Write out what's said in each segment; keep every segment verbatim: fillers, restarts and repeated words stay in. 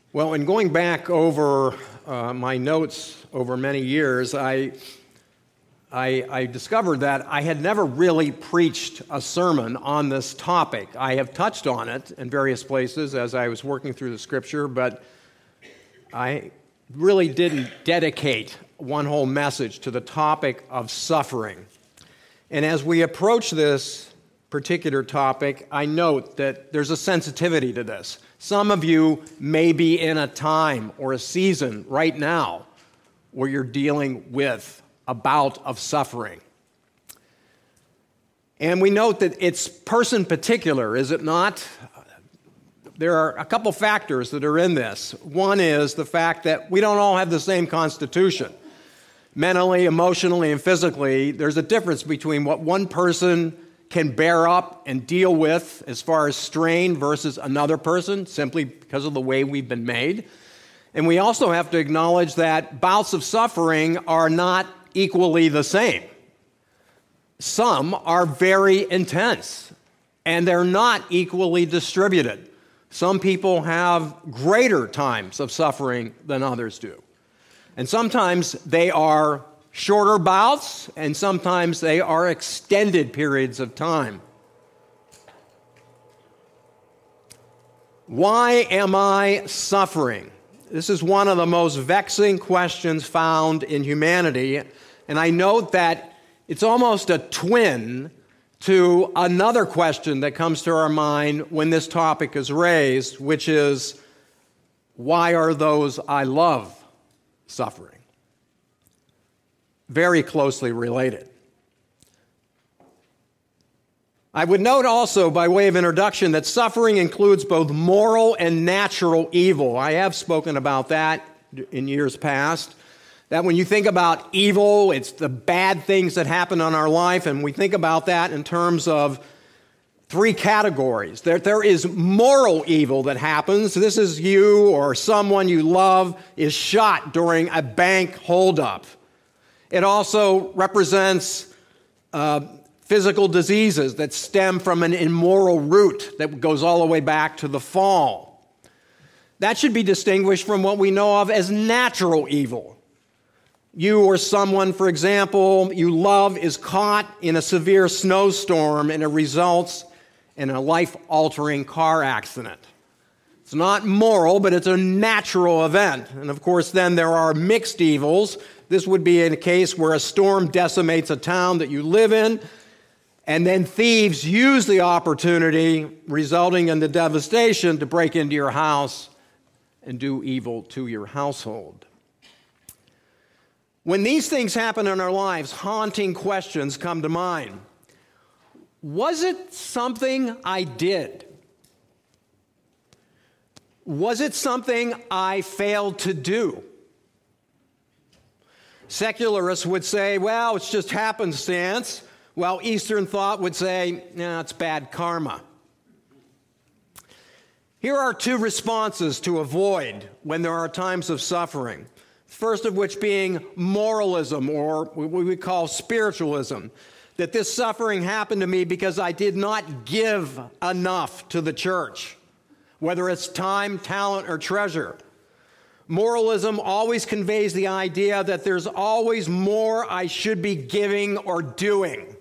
Well, in going back over uh, my notes over many years, I, I, I discovered that I had never really preached a sermon on this topic. I have touched on it in various places as I was working through the Scripture, but I really didn't dedicate one whole message to the topic of suffering. And as we approach this particular topic, I note that there's a sensitivity to this. Some of you may be in a time or a season right now where you're dealing with a bout of suffering. And we note that it's person particular, is it not? There are a couple factors that are in this. One is the fact that we don't all have the same constitution. Mentally, emotionally, and physically, there's a difference between what one person can bear up and deal with as far as strain versus another person, simply because of the way we've been made. And we also have to acknowledge that bouts of suffering are not equally the same. Some are very intense, and they're not equally distributed. Some people have greater times of suffering than others do. And sometimes they are shorter bouts, and sometimes they are extended periods of time. Why am I suffering? This is one of the most vexing questions found in humanity, and I note that it's almost a twin to another question that comes to our mind when this topic is raised, which is, why are those I love suffering? Very closely related. I would note also, by way of introduction, that suffering includes both moral and natural evil. I have spoken about that in years past, that when you think about evil, it's the bad things that happen in our life, and we think about that in terms of three categories. There, there is moral evil that happens. This is you or someone you love is shot during a bank holdup. It also represents uh, physical diseases that stem from an immoral root that goes all the way back to the fall. That should be distinguished from what we know of as natural evil. You or someone, for example, you love is caught in a severe snowstorm and it results in a life-altering car accident. It's not moral, but it's a natural event. And of course, then there are mixed evils. This would be in a case where a storm decimates a town that you live in, and then thieves use the opportunity, resulting in the devastation, to break into your house and do evil to your household. When these things happen in our lives, haunting questions come to mind. Was it something I did? Was it something I failed to do? Secularists would say, well, it's just happenstance, while Eastern thought would say, no, it's bad karma. Here are two responses to avoid when there are times of suffering. First of which being moralism, or what we call spiritualism, that this suffering happened to me because I did not give enough to the church, whether it's time, talent, or treasure. Moralism always conveys the idea that there's always more I should be giving or doing.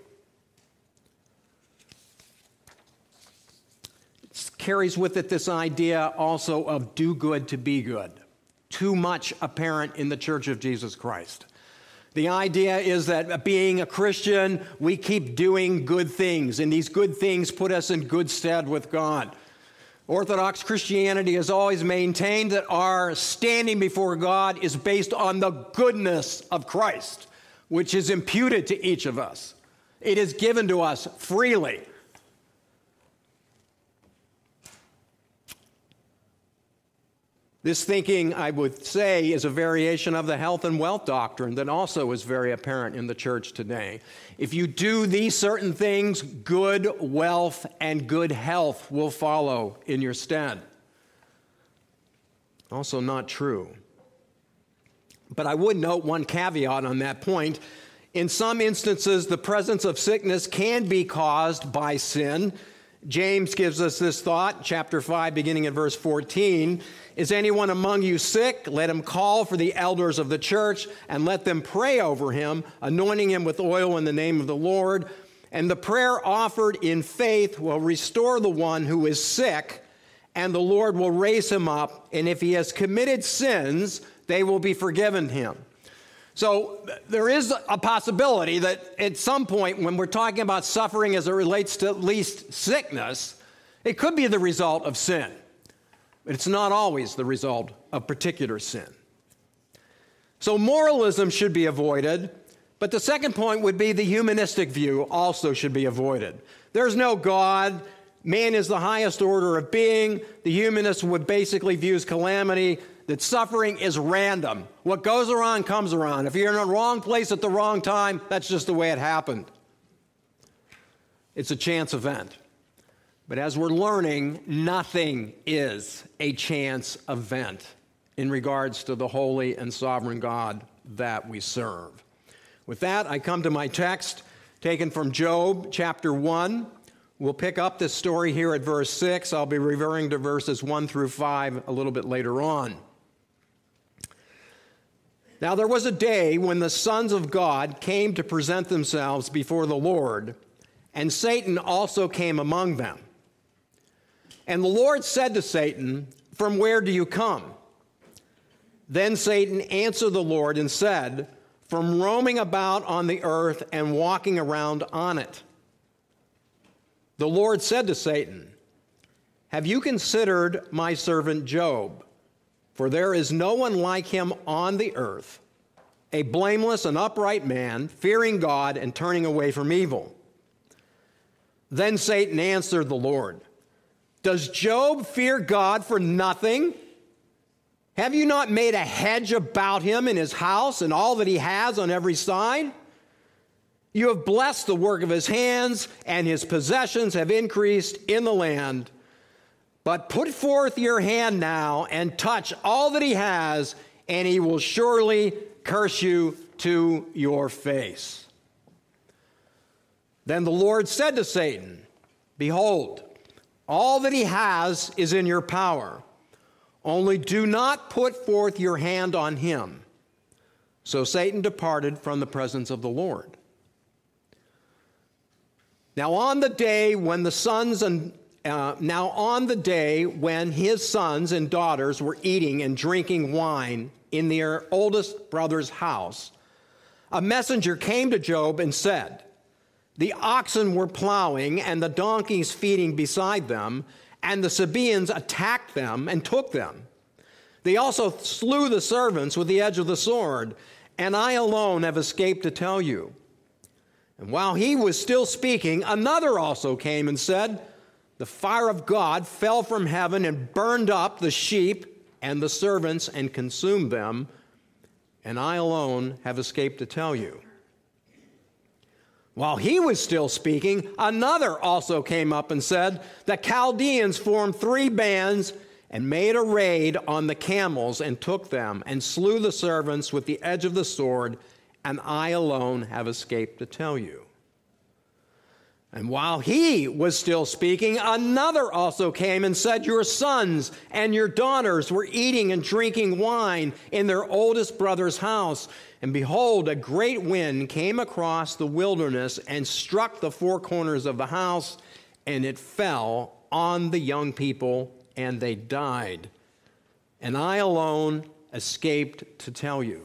It carries with it this idea also of do good to be good. Too much apparent in the Church of Jesus Christ. The idea is that being a Christian, we keep doing good things, and these good things put us in good stead with God. Orthodox Christianity has always maintained that our standing before God is based on the goodness of Christ, which is imputed to each of us. It is given to us freely. This thinking, I would say, is a variation of the health and wealth doctrine that also is very apparent in the church today. If you do these certain things, good wealth and good health will follow in your stead. Also not true. But I would note one caveat on that point. In some instances, the presence of sickness can be caused by sin, James gives us this thought, chapter five, beginning at verse fourteen. Is anyone among you sick? Let him call for the elders of the church and let them pray over him, anointing him with oil in the name of the Lord. And the prayer offered in faith will restore the one who is sick, and the Lord will raise him up. And if he has committed sins, they will be forgiven him. So there is a possibility that at some point when we're talking about suffering as it relates to at least sickness, it could be the result of sin. But it's not always the result of particular sin. So moralism should be avoided. But the second point would be the humanistic view also should be avoided. There's no God. Man is the highest order of being. The humanist would basically view calamity, that suffering is random. What goes around comes around. If you're in the wrong place at the wrong time, that's just the way it happened. It's a chance event. But as we're learning, nothing is a chance event in regards to the holy and sovereign God that we serve. With that, I come to my text taken from Job chapter one. We'll pick up this story here at verse six. I'll be referring to verses one through five a little bit later on. Now there was a day when the sons of God came to present themselves before the Lord, and Satan also came among them. And the Lord said to Satan, "From where do you come?" Then Satan answered the Lord and said, "From roaming about on the earth and walking around on it." The Lord said to Satan, "Have you considered my servant Job? For there is no one like him on the earth, a blameless and upright man, fearing God and turning away from evil." Then Satan answered the Lord, "Does Job fear God for nothing? Have you not made a hedge about him in his house and all that he has on every side? You have blessed the work of his hands, and his possessions have increased in the land. But put forth your hand now and touch all that he has, and he will surely curse you to your face." Then the Lord said to Satan, "Behold, all that he has is in your power. Only do not put forth your hand on him." So Satan departed from the presence of the Lord. Now on the day when the sons and uh, now on the day when his sons and daughters were eating and drinking wine in their oldest brother's house, a messenger came to Job and said, "The oxen were plowing and the donkeys feeding beside them, and the Sabaeans attacked them and took them. They also slew the servants with the edge of the sword, and I alone have escaped to tell you." And while he was still speaking, another also came and said, "The fire of God fell from heaven and burned up the sheep and the servants and consumed them, and I alone have escaped to tell you." While he was still speaking, another also came up and said, "The Chaldeans formed three bands and made a raid on the camels and took them and slew the servants with the edge of the sword, and I alone have escaped to tell you." And while he was still speaking, another also came and said, "Your sons and your daughters were eating and drinking wine in their oldest brother's house. And behold, a great wind came across the wilderness and struck the four corners of the house, and it fell on the young people, and they died. And I alone escaped to tell you."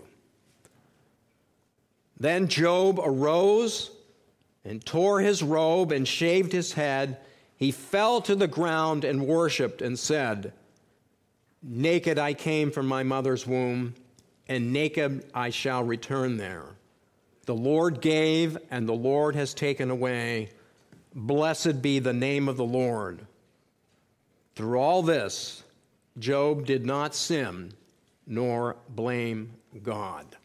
Then Job arose and tore his robe and shaved his head. He fell to the ground and worshipped and said, "Naked I came from my mother's womb, and naked I shall return there. The Lord gave, and the Lord has taken away. Blessed be the name of the Lord." Through all this, Job did not sin nor blame God.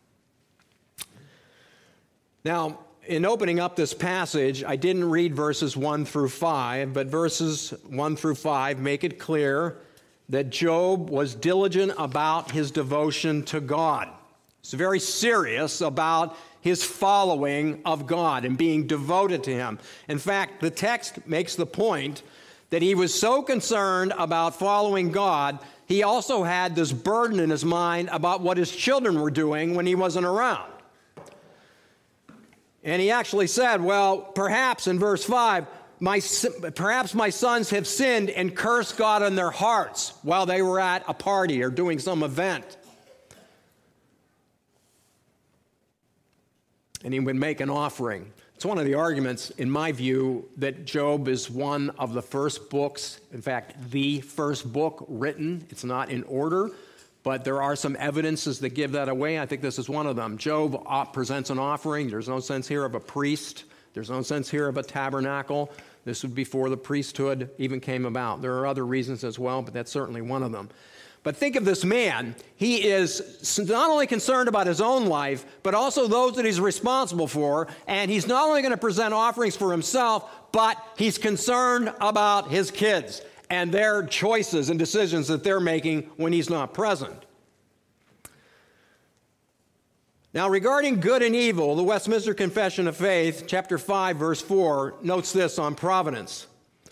Now, in opening up this passage, I didn't read verses one through five, but verses one through five make it clear that Job was diligent about his devotion to God. He's very serious about his following of God and being devoted to him. In fact, the text makes the point that he was so concerned about following God, he also had this burden in his mind about what his children were doing when he wasn't around. And he actually said, well, perhaps in verse five, my, perhaps my sons have sinned and cursed God in their hearts while they were at a party or doing some event. And he would make an offering. It's one of the arguments, in my view, that Job is one of the first books, in fact, the first book written. It's not in order, but there are some evidences that give that away. I think this is one of them. Job presents an offering. There's no sense here of a priest. There's no sense here of a tabernacle. This would be before the priesthood even came about. There are other reasons as well, but that's certainly one of them. But think of this man. He is not only concerned about his own life, but also those that he's responsible for. And he's not only going to present offerings for himself, but he's concerned about his kids and their choices and decisions that they're making when he's not present. Now, regarding good and evil, the Westminster Confession of Faith, chapter five, verse four, notes this on providence.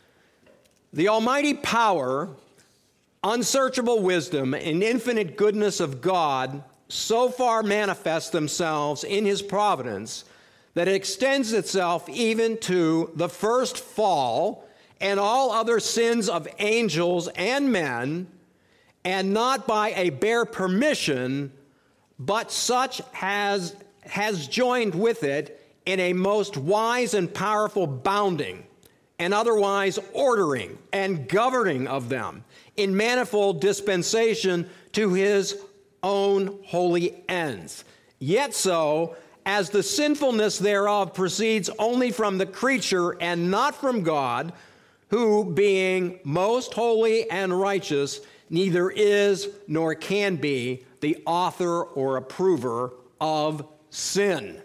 The almighty power, unsearchable wisdom, and infinite goodness of God so far manifest themselves in his providence that it extends itself even to the first fall and all other sins of angels and men, and not by a bare permission, but such has, has joined with it in a most wise and powerful bounding, and otherwise ordering and governing of them in manifold dispensation to his own holy ends. Yet so, as the sinfulness thereof proceeds only from the creature and not from God, who, being most holy and righteous, neither is nor can be the author or approver of sin.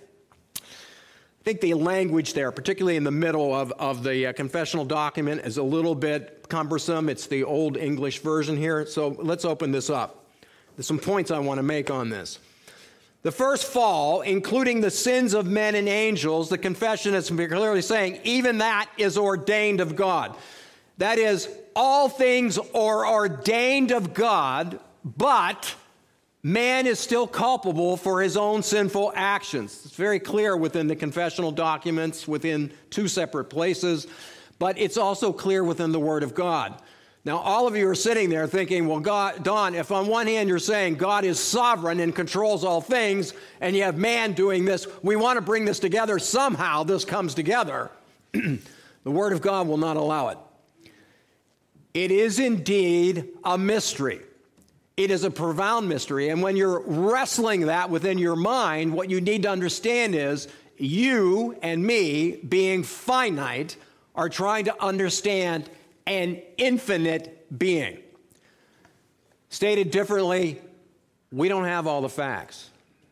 I think the language there, particularly in the middle of, of the uh, confessional document, is a little bit cumbersome. It's the Old English version here. So let's open this up. There's some points I want to make on this. The first fall, including the sins of men and angels, the confession is clearly saying, even that is ordained of God. That is, all things are ordained of God, but man is still culpable for his own sinful actions. It's very clear within the confessional documents, within two separate places, but it's also clear within the Word of God. Now, all of you are sitting there thinking, well, God, Don, if on one hand you're saying God is sovereign and controls all things, and you have man doing this, we want to bring this together. Somehow this comes together. The Word of God will not allow it. It is indeed a mystery. It is a profound mystery. And when you're wrestling that within your mind, what you need to understand is you and me, being finite, are trying to understand an infinite being. Stated differently, we don't have all the facts.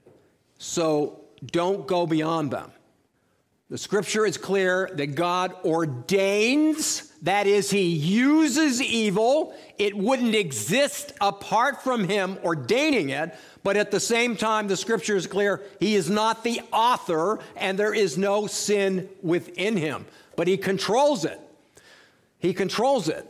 So don't go beyond them. The scripture is clear that God ordains, that is, he uses evil. It wouldn't exist apart from him ordaining it, but at the same time, the scripture is clear, he is not the author and there is no sin within him, but he controls it. He controls it.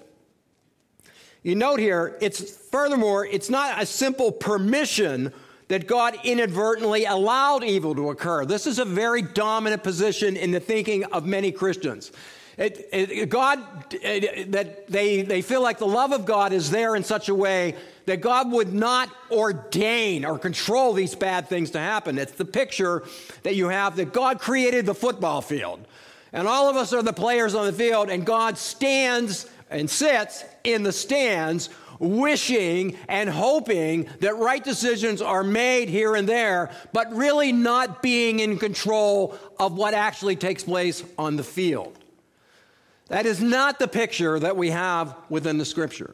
You note here, it's furthermore, it's not a simple permission that God inadvertently allowed evil to occur. This is a very dominant position in the thinking of many Christians. It, it, God, it, that they, they feel like the love of God is there in such a way that God would not ordain or control these bad things to happen. It's the picture that you have that God created the football field. And all of us are the players on the field, and God stands and sits in the stands wishing and hoping that right decisions are made here and there, but really not being in control of what actually takes place on the field. That is not the picture that we have within the scripture.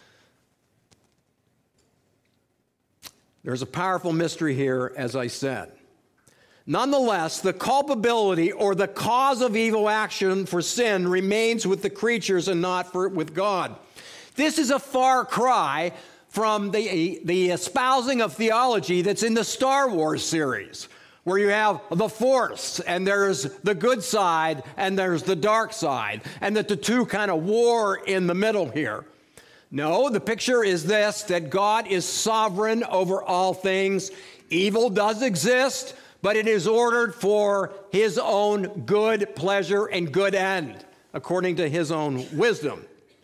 There's a powerful mystery here, as I said. Nonetheless, the culpability or the cause of evil action for sin remains with the creatures and not for, with God. This is a far cry from the, the espousing of theology that's in the Star Wars series, where you have the force, and there's the good side, and there's the dark side, and that the two kind of war in the middle here. No, the picture is this, that God is sovereign over all things. Evil does exist, but it is ordered for his own good pleasure and good end, according to his own wisdom.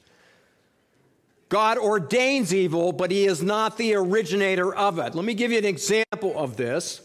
God ordains evil, but he is not the originator of it. Let me give you an example of this.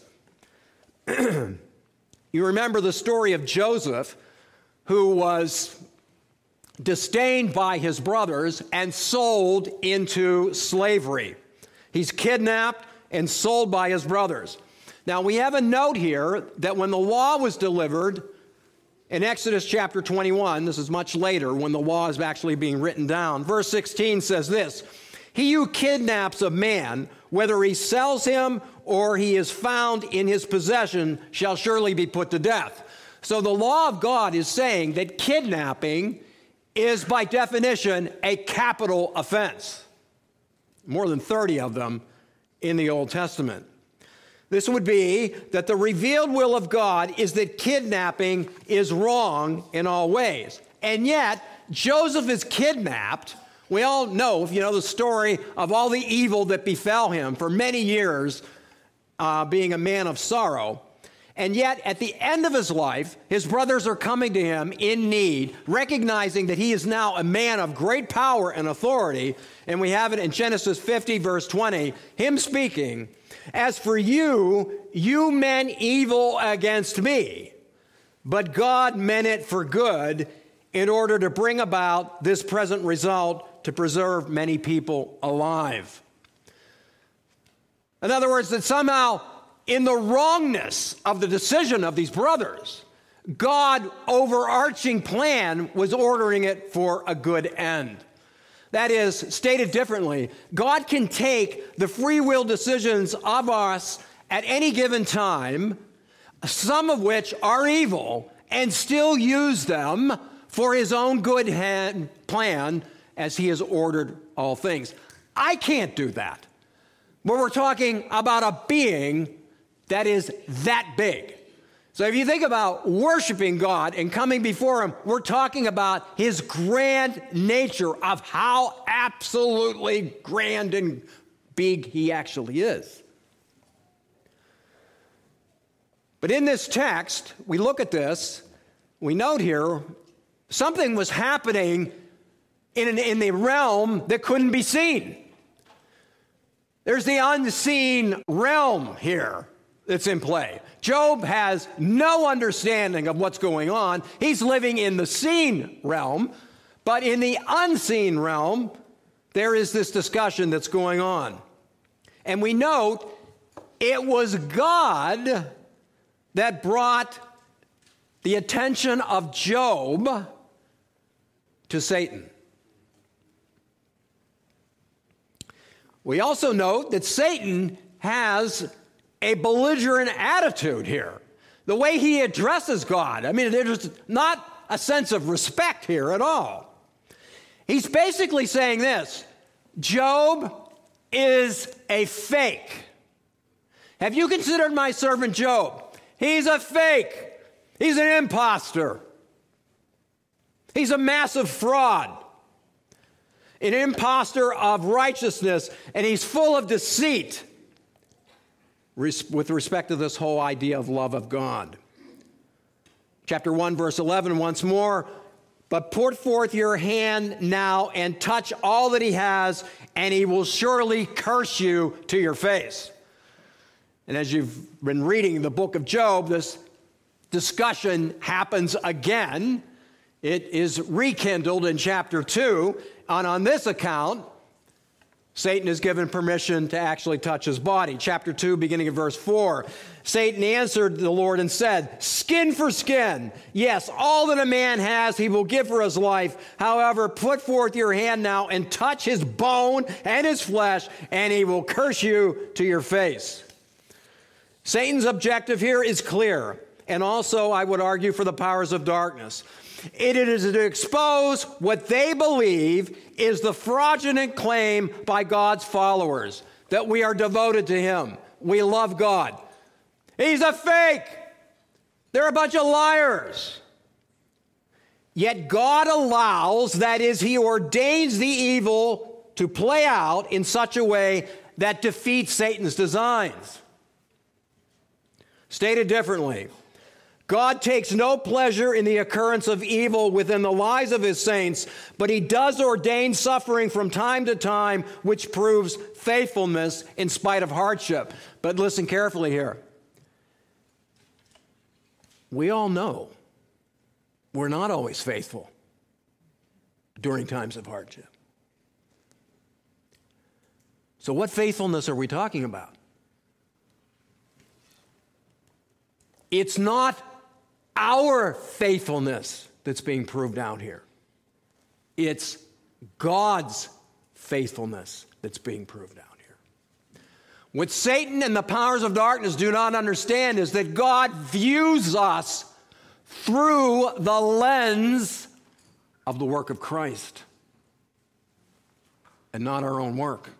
You remember the story of Joseph, who was disdained by his brothers and sold into slavery. He's kidnapped and sold by his brothers. Now, we have a note here that when the law was delivered in Exodus chapter twenty-one, this is much later when the law is actually being written down, verse sixteen says this, "He who kidnaps a man, whether he sells him or he is found in his possession, shall surely be put to death." So the law of God is saying that kidnapping is by definition a capital offense. More than thirty of them in the Old Testament. This would be that the revealed will of God is that kidnapping is wrong in all ways. And yet, Joseph is kidnapped. We all know, if you know the story of all the evil that befell him for many years, uh, being a man of sorrow. And yet, at the end of his life, his brothers are coming to him in need, recognizing that he is now a man of great power and authority. And we have it in Genesis fifty, verse twenty, him speaking, "As for you, you meant evil against me, but God meant it for good in order to bring about this present result to preserve many people alive." In other words, that somehow in the wrongness of the decision of these brothers, God's overarching plan was ordering it for a good end. That is, stated differently, God can take the free will decisions of us at any given time, some of which are evil, and still use them for his own good hand plan as he has ordered all things. I can't do that. But we're talking about a being that is that big. So if you think about worshiping God and coming before him, we're talking about his grand nature of how absolutely grand and big he actually is. But in this text, we look at this, we note here, something was happening in, an, in the realm that couldn't be seen. There's the unseen realm here that's in play. Job has no understanding of what's going on. He's living in the seen realm, but in the unseen realm, there is this discussion that's going on. And we note it was God that brought the attention of Job to Satan. We also note that Satan has a belligerent attitude here. The way he addresses God. I mean, there's not a sense of respect here at all. He's basically saying this: Job is a fake. Have you considered my servant Job? He's a fake. He's an imposter. He's a massive fraud. An imposter of righteousness, and he's full of deceit with respect to this whole idea of love of God. Chapter one, verse eleven, once more, "But put forth your hand now and touch all that he has, and he will surely curse you to your face." And as you've been reading the book of Job, this discussion happens again. It is rekindled in chapter two, and on this account, Satan is given permission to actually touch his body. Chapter two, beginning of verse four. Satan answered the Lord and said, "Skin for skin. Yes, all that a man has he will give for his life. However, put forth your hand now and touch his bone and his flesh, and he will curse you to your face." Satan's objective here is clear, and also, I would argue, for the powers of darkness. It is to expose what they believe is the fraudulent claim by God's followers, that we are devoted to him, we love God. He's a fake. They're a bunch of liars. Yet God allows, that is, he ordains the evil to play out in such a way that defeats Satan's designs. Stated differently, God takes no pleasure in the occurrence of evil within the lives of his saints, but he does ordain suffering from time to time, which proves faithfulness in spite of hardship. But listen carefully here. We all know we're not always faithful during times of hardship. So what faithfulness are we talking about? It's not our faithfulness that's being proved out here. It's God's faithfulness that's being proved out here. What Satan and the powers of darkness do not understand is that God views us through the lens of the work of Christ and not our own work.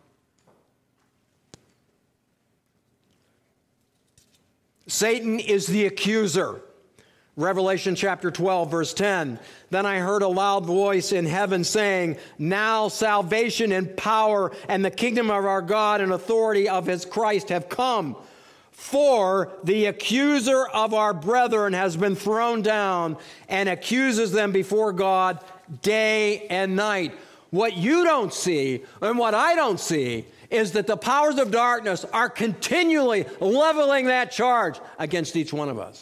Satan is the accuser. Revelation chapter twelve, verse ten. Then I heard a loud voice in heaven saying, now salvation and power and the kingdom of our God and authority of his Christ have come. For the accuser of our brethren has been thrown down and accuses them before God day and night. What you don't see and what I don't see is that the powers of darkness are continually leveling that charge against each one of us.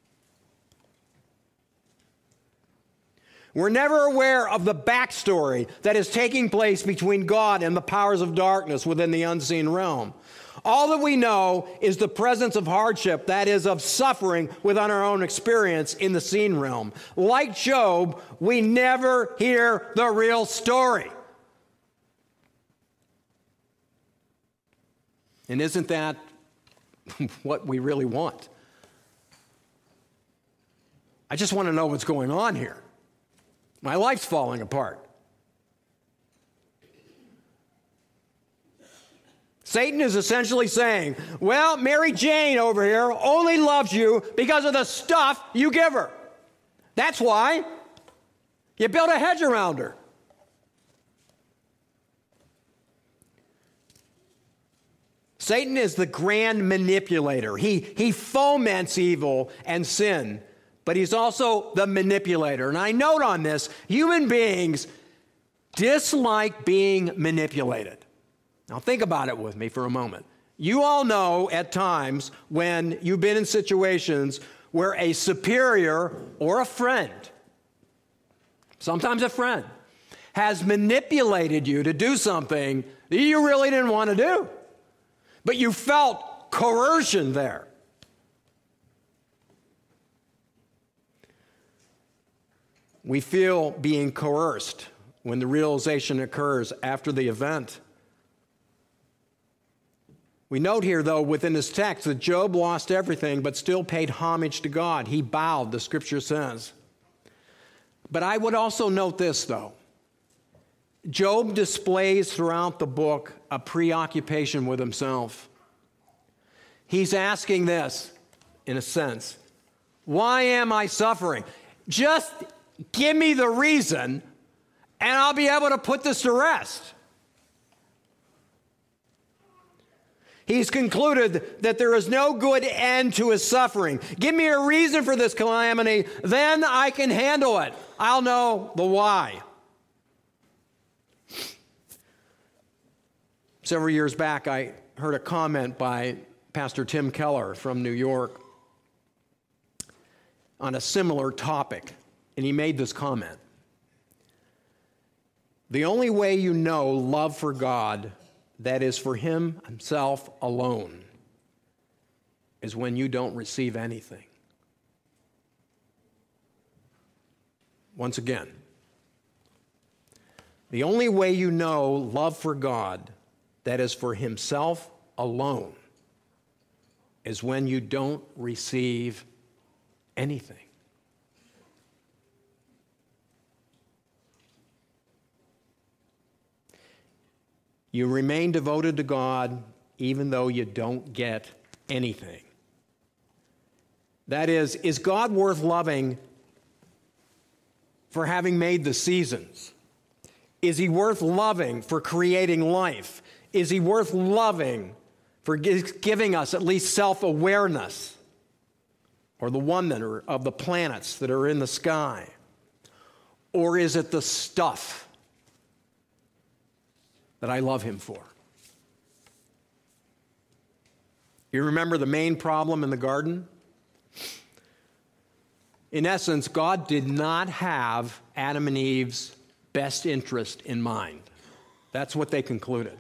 We're never aware of the backstory that is taking place between God and the powers of darkness within the unseen realm. All that we know is the presence of hardship, that is, of suffering within our own experience in the seen realm. Like Job, we never hear the real story. And isn't that what we really want? I just want to know what's going on here. My life's falling apart. Satan is essentially saying, well, Mary Jane over here only loves you because of the stuff you give her. That's why you built a hedge around her. Satan is the grand manipulator. He, he foments evil and sin, but he's also the manipulator. And I note on this, human beings dislike being manipulated. Now think about it with me for a moment. You all know at times when you've been in situations where a superior or a friend, sometimes a friend, has manipulated you to do something that you really didn't want to do. But you felt coercion there. We feel being coerced when the realization occurs after the event. We note here, though, within this text that Job lost everything but still paid homage to God. He bowed, the scripture says. But I would also note this, though. Job displays throughout the book a preoccupation with himself. He's asking this, in a sense, why am I suffering? Just give me the reason, and I'll be able to put this to rest. He's concluded that there is no good end to his suffering. Give me a reason for this calamity, then I can handle it. I'll know the why. Several years back, I heard a comment by Pastor Tim Keller from New York on a similar topic, and he made this comment. The only way you know love for God, that is for him himself alone, is when you don't receive anything. Once again, the only way you know love for God, that is for himself alone, is when you don't receive anything. You remain devoted to God even though you don't get anything. That is, is God worth loving for having made the seasons? Is he worth loving for creating life? Is he worth loving for giving us at least self-awareness, or the wonder of the planets that are in the sky? Or is it the stuff that I love him for? You remember the main problem in the garden? In essence, God did not have Adam and Eve's best interest in mind. That's what they concluded.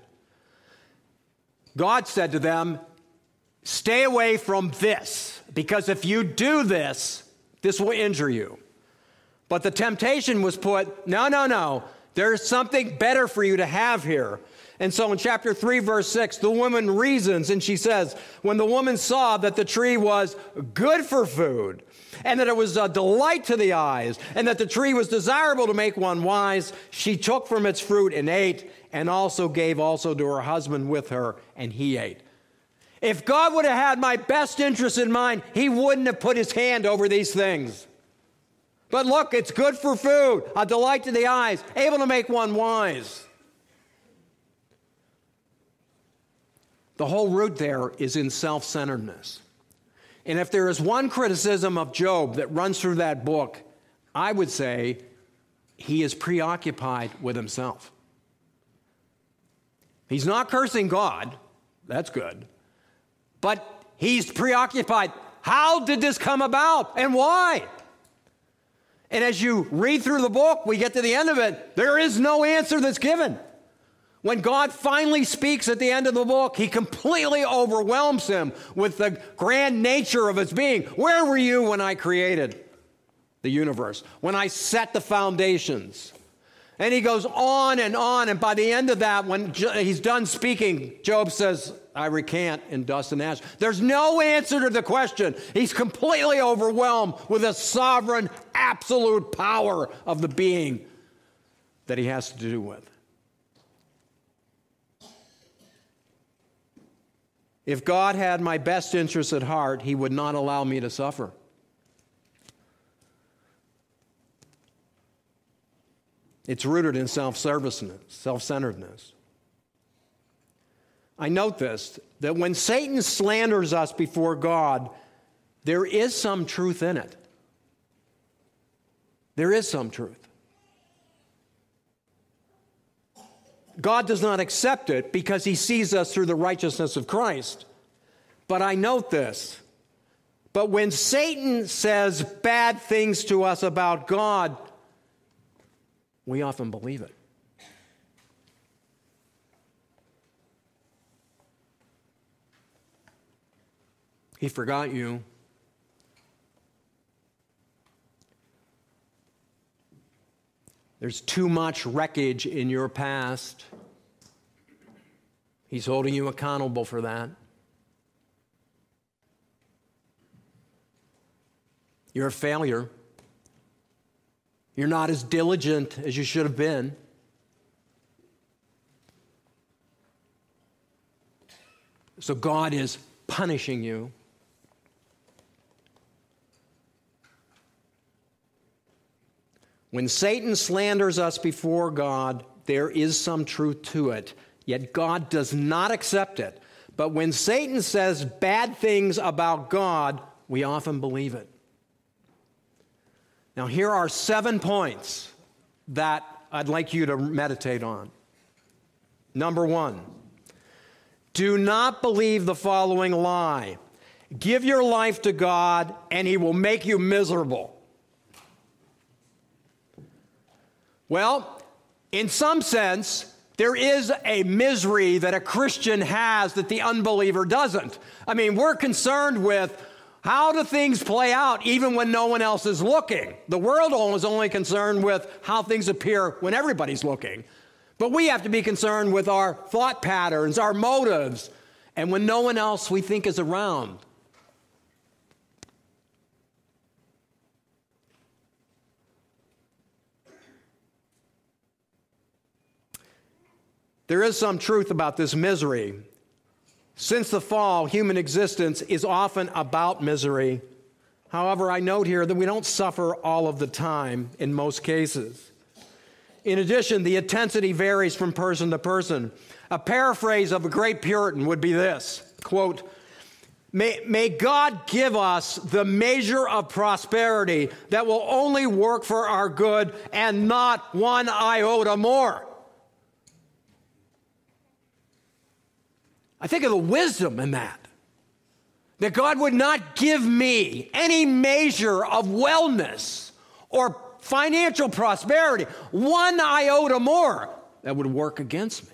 God said to them, stay away from this, because if you do this, this will injure you. But the temptation was put, no, no, no, there's something better for you to have here. And so in chapter three, verse six, the woman reasons, and she says, when the woman saw that the tree was good for food, and that it was a delight to the eyes, and that the tree was desirable to make one wise, she took from its fruit and ate, and also gave also to her husband with her, and he ate. If God would have had my best interest in mind, he wouldn't have put his hand over these things. But look, it's good for food, a delight to the eyes, able to make one wise. The whole root there is in self-centeredness. And if there is one criticism of Job that runs through that book, I would say he is preoccupied with himself. He's not cursing God. That's good. But he's preoccupied. How did this come about and why? And as you read through the book, we get to the end of it, there is no answer that's given. When God finally speaks at the end of the book, he completely overwhelms him with the grand nature of his being. Where were you when I created the universe? When I set the foundations? And he goes on and on, and by the end of that, when he's done speaking, Job says, I recant in dust and ash. There's no answer to the question. He's completely overwhelmed with the sovereign, absolute power of the being that he has to do with. If God had my best interests at heart, he would not allow me to suffer. It's rooted in self-serviceness, self-centeredness. I note this, that when Satan slanders us before God, there is some truth in it. There is some truth. God does not accept it because he sees us through the righteousness of Christ. But I note this. But when Satan says bad things to us about God, we often believe it. He forgot you. There's too much wreckage in your past. He's holding you accountable for that. You're a failure. You're not as diligent as you should have been. So God is punishing you. When Satan slanders us before God, there is some truth to it, yet God does not accept it. But when Satan says bad things about God, we often believe it. Now, here are seven points that I'd like you to meditate on. Number one, do not believe the following lie. Give your life to God, and he will make you miserable. Well, in some sense, there is a misery that a Christian has that the unbeliever doesn't. I mean, we're concerned with how do things play out even when no one else is looking. The world is only concerned with how things appear when everybody's looking. But we have to be concerned with our thought patterns, our motives, and when no one else we think is around. There is some truth about this misery. Since the fall, human existence is often about misery, However, I note here that we don't suffer all of the time in most cases. In addition, the intensity varies from person to person. A paraphrase of a great Puritan would be this, quote, May, may God give us the measure of prosperity that will only work for our good and not one iota more. I think of the wisdom in that. That God would not give me any measure of wellness or financial prosperity, one iota more, that would work against me.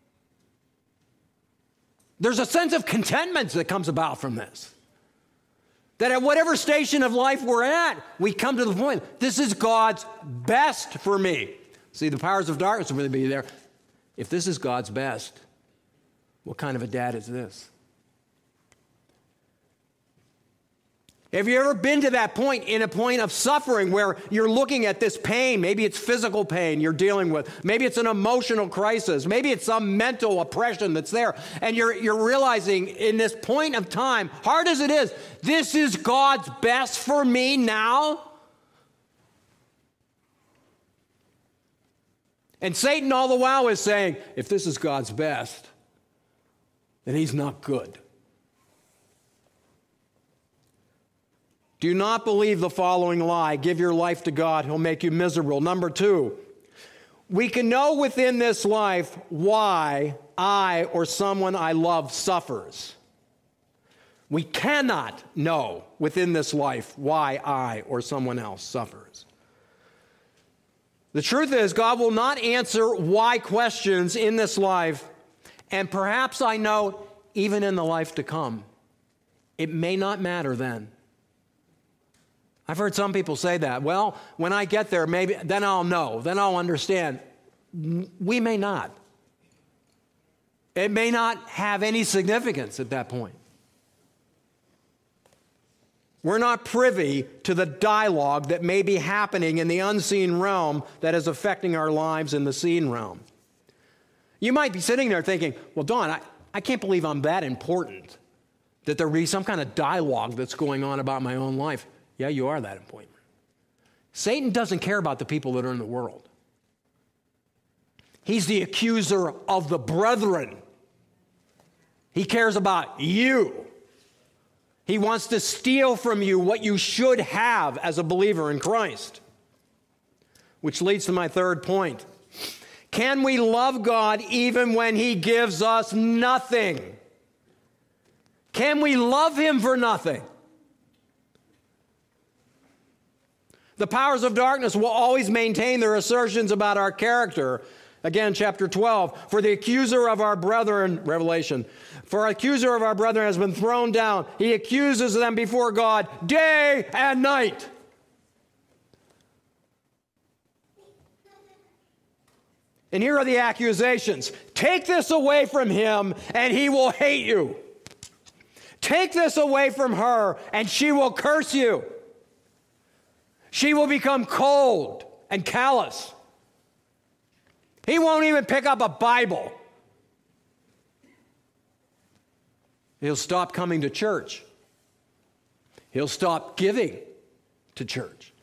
There's a sense of contentment that comes about from this. That at whatever station of life we're at, we come to the point, this is God's best for me. See, the powers of darkness will really be there. If this is God's best, what kind of a dad is this? Have you ever been to that point, in a point of suffering where you're looking at this pain? Maybe it's physical pain you're dealing with. Maybe it's an emotional crisis. Maybe it's some mental oppression that's there. And you're, you're realizing in this point of time, hard as it is, this is God's best for me now? And Satan all the while is saying, if this is God's best, then he's not good. Do not believe the following lie. Give your life to God. He'll make you miserable. Number two, we can know within this life why I or someone I love suffers. We cannot know within this life why I or someone else suffers. The truth is, God will not answer why questions in this life, and perhaps I know even in the life to come. It may not matter then. I've heard some people say that. Well, when I get there, maybe then I'll know, then I'll understand. We may not. It may not have any significance at that point. We're not privy to the dialogue that may be happening in the unseen realm that is affecting our lives in the seen realm. You might be sitting there thinking, well, Don, I, I can't believe I'm that important, that there be some kind of dialogue that's going on about my own life. Yeah, you are that important. Satan doesn't care about the people that are in the world. He's the accuser of the brethren. He cares about you. He wants to steal from you what you should have as a believer in Christ. Which leads to my third point. Can we love God even when He gives us nothing? Can we love Him for nothing? The powers of darkness will always maintain their assertions about our character. Again, chapter twelve, for the accuser of our brethren, Revelation, for our accuser of our brethren has been thrown down. He accuses them before God day and night. And here are the accusations. Take this away from him and he will hate you. Take this away from her and she will curse you. She will become cold and callous. He won't even pick up a Bible. He'll stop coming to church. He'll stop giving to church.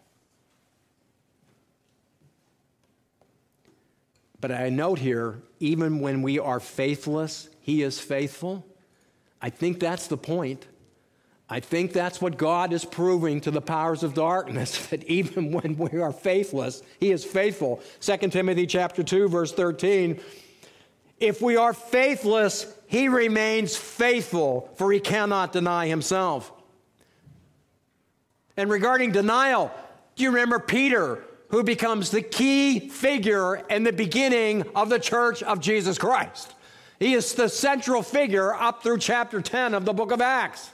But I note here, even when we are faithless, He is faithful. I think that's the point. I think that's what God is proving to the powers of darkness, that even when we are faithless, He is faithful. Second Timothy chapter two, verse thirteen, if we are faithless, He remains faithful, for He cannot deny Himself. And regarding denial, do you remember Peter, who becomes the key figure in the beginning of the church of Jesus Christ? He is the central figure up through chapter ten of the book of Acts.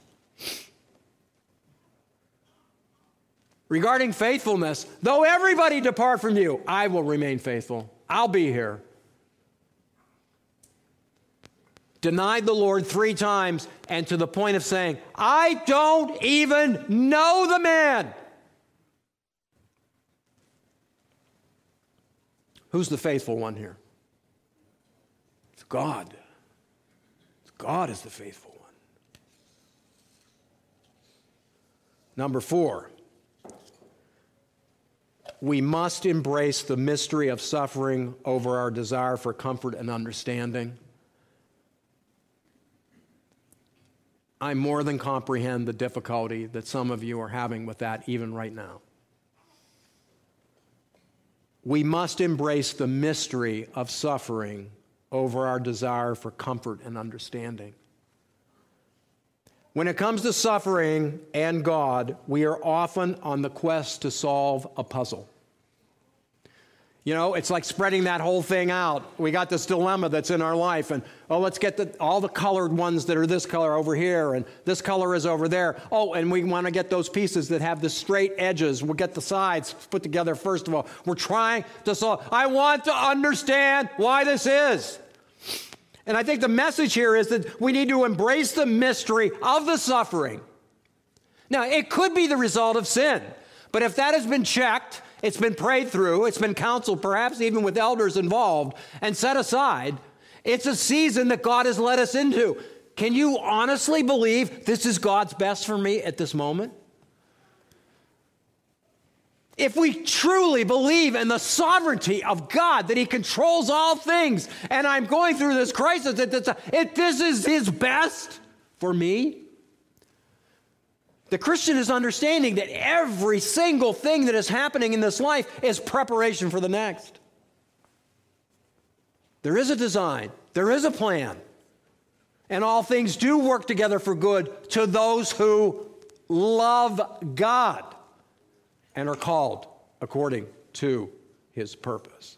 Regarding faithfulness, though everybody depart from you, I will remain faithful. I'll be here. Denied the Lord three times, and to the point of saying, I don't even know the man. Who's the faithful one here? It's God. God is the faithful one. Number four, we must embrace the mystery of suffering over our desire for comfort and understanding. I more than comprehend the difficulty that some of you are having with that even right now. We must embrace the mystery of suffering over our desire for comfort and understanding. When it comes to suffering and God, we are often on the quest to solve a puzzle. You know, it's like spreading that whole thing out. We got this dilemma that's in our life, and oh, let's get the, all the colored ones that are this color over here, and this color is over there. Oh, and we want to get those pieces that have the straight edges. We'll get the sides put together first of all. We're trying to solve. I want to understand why this is. And I think the message here is that we need to embrace the mystery of the suffering. Now, it could be the result of sin, but if that has been checked, it's been prayed through, it's been counseled, perhaps even with elders involved, and set aside, it's a season that God has led us into. Can you honestly believe this is God's best for me at this moment? If we truly believe in the sovereignty of God, that He controls all things, and I'm going through this crisis, that this, if this is His best for me, the Christian is understanding that every single thing that is happening in this life is preparation for the next. There is a design, there is a plan, and all things do work together for good to those who love God and are called according to His purpose.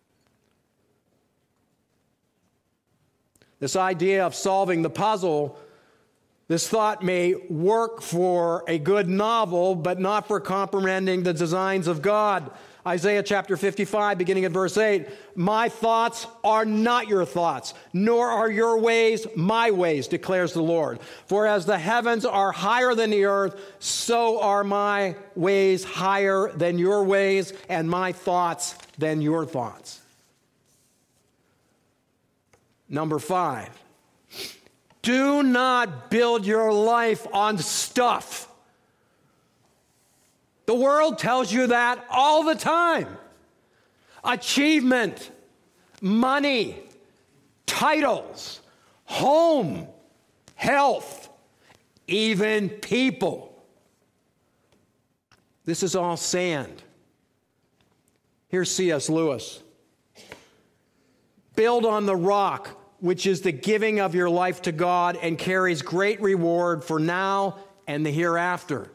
This idea of solving the puzzle, this thought may work for a good novel, but not for comprehending the designs of God. Isaiah chapter fifty-five, beginning at verse eight, my thoughts are not your thoughts, nor are your ways my ways, declares the Lord. For as the heavens are higher than the earth, so are my ways higher than your ways, and my thoughts than your thoughts. Number five, do not build your life on stuff. The world tells you that all the time. Achievement, money, titles, home, health, even people. This is all sand. Here's C S Lewis. Build on the rock, which is the giving of your life to God and carries great reward for now and the hereafter.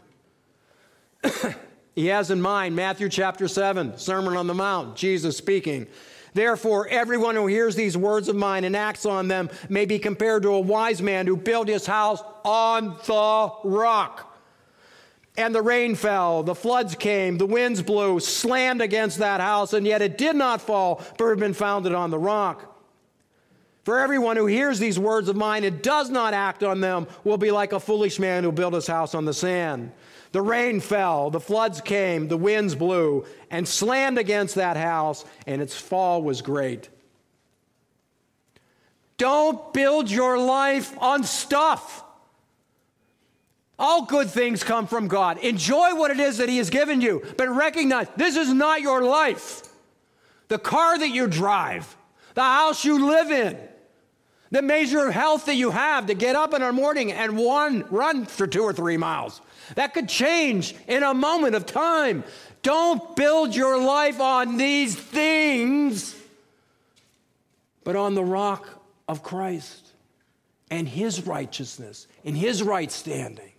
He has in mind Matthew chapter seven, Sermon on the Mount, Jesus speaking. Therefore, everyone who hears these words of mine and acts on them may be compared to a wise man who built his house on the rock. And the rain fell, the floods came, the winds blew, slammed against that house, and yet it did not fall, for it had been founded on the rock. For everyone who hears these words of mine and does not act on them will be like a foolish man who built his house on the sand. The rain fell, the floods came, the winds blew, and slammed against that house, and its fall was great. Don't build your life on stuff. All good things come from God. Enjoy what it is that He has given you, but recognize this is not your life. The car that you drive, the house you live in, the measure of health that you have to get up in the morning and one, run for two or three miles. That could change in a moment of time. Don't build your life on these things, but on the rock of Christ and His righteousness and His right standing.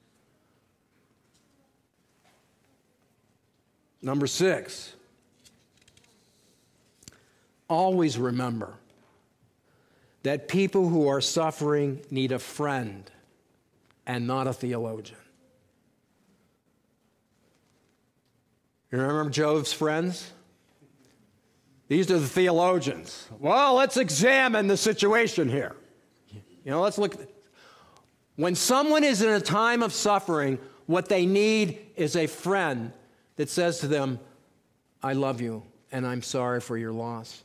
Number six, always remember that people who are suffering need a friend and not a theologian. You remember Job's friends? These are the theologians. Well, let's examine the situation here. You know, let's look. When someone is in a time of suffering, what they need is a friend that says to them, I love you and I'm sorry for your loss.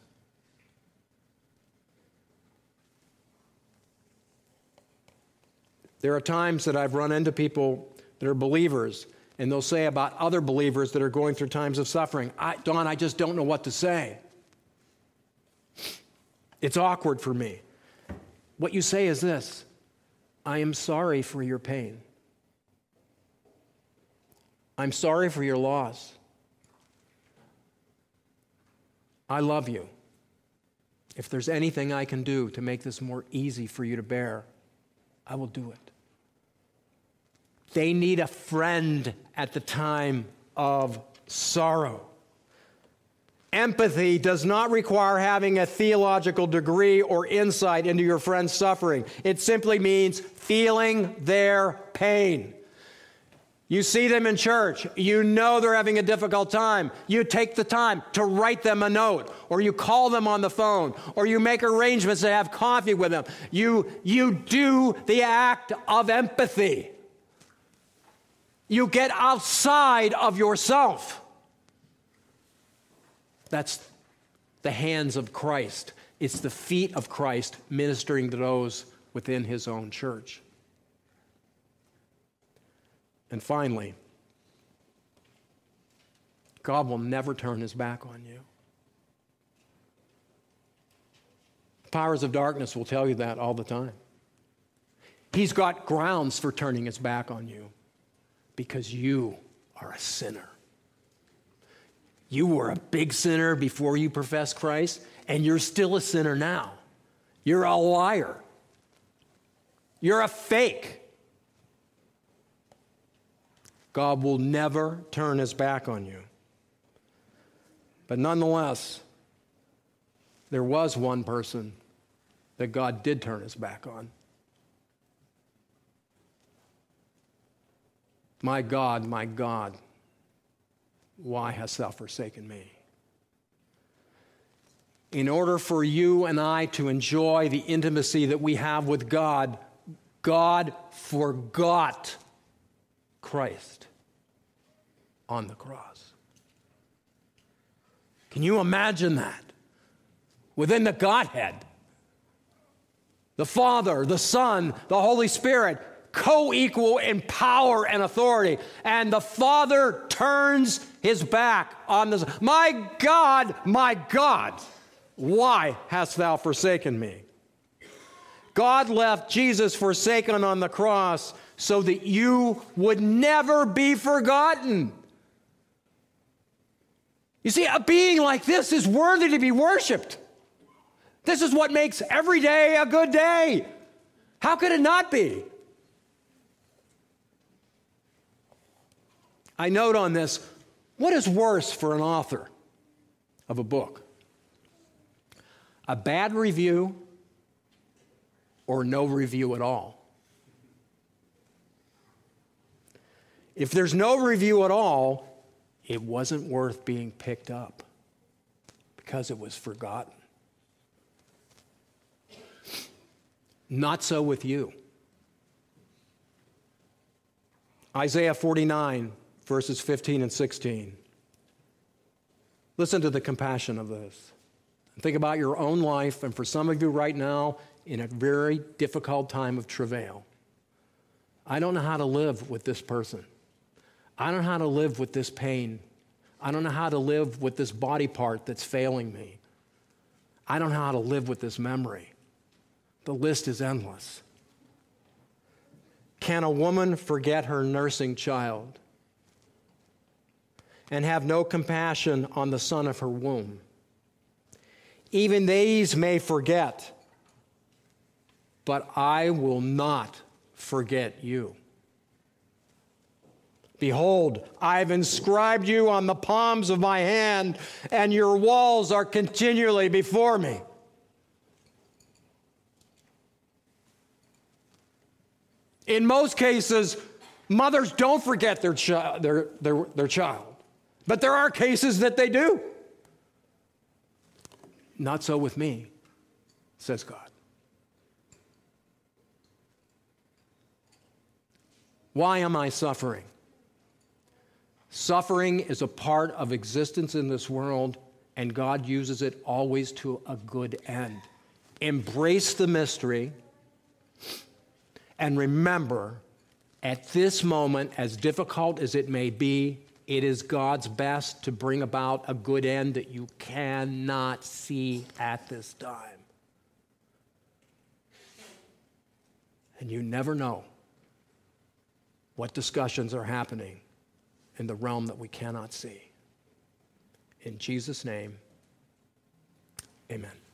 There are times that I've run into people that are believers, and they'll say about other believers that are going through times of suffering, I, Don, I just don't know what to say. It's awkward for me. What you say is this: I am sorry for your pain. I'm sorry for your loss. I love you. If there's anything I can do to make this more easy for you to bear, I will do it. They need a friend at the time of sorrow. Empathy does not require having a theological degree or insight into your friend's suffering. It simply means feeling their pain. You see them in church. You know they're having a difficult time. You take the time to write them a note, or you call them on the phone, or you make arrangements to have coffee with them. You, you do the act of empathy. You get outside of yourself. That's the hands of Christ. It's the feet of Christ ministering to those within his own church. And finally, God will never turn his back on you. Powers of darkness will tell you that all the time. He's got grounds for turning his back on you because you are a sinner. You were a big sinner before you professed Christ, and you're still a sinner now. You're a liar. You're a fake. God will never turn his back on you. But nonetheless, there was one person that God did turn his back on. My God, my God, why hast thou forsaken me? In order for you and I to enjoy the intimacy that we have with God, God forgot Christ on the cross. Can you imagine that? Within the Godhead, the Father, the Son, the Holy Spirit, co-equal in power and authority. And the Father turns his back on the Son. My God, my God, why hast thou forsaken me? God left Jesus forsaken on the cross so that you would never be forgotten. You see, a being like this is worthy to be worshiped. This is what makes every day a good day. How could it not be? I note on this, what is worse for an author of a book? A bad review or no review at all? If there's no review at all, it wasn't worth being picked up because it was forgotten. Not so with you. Isaiah forty-nine, verses fifteen and sixteen. Listen to the compassion of this. Think about your own life, and for some of you right now, in a very difficult time of travail. I don't know how to live with this person. I don't know how to live with this pain. I don't know how to live with this body part that's failing me. I don't know how to live with this memory. The list is endless. Can a woman forget her nursing child and have no compassion on the son of her womb? Even these may forget, but I will not forget you. Behold, I've inscribed you on the palms of my hand, and your walls are continually before me. In most cases, mothers don't forget their, chi- their, their, their child. But there are cases that they do. Not so with me, says God. Why am I suffering? Suffering is a part of existence in this world, and God uses it always to a good end. Embrace the mystery, and remember At this moment, as difficult as it may be, it is God's best to bring about a good end that you cannot see at this time. And you never know what discussions are happening in the realm that we cannot see. In Jesus' name, amen.